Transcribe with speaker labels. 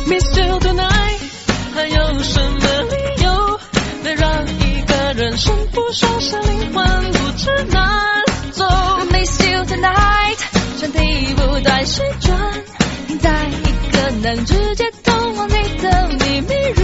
Speaker 1: Miss you tonight， 还有什么理由能让一个人生不双手灵魂不知难走
Speaker 2: Miss you tonight， 身体不带水转，停在一个能直接通往你的秘密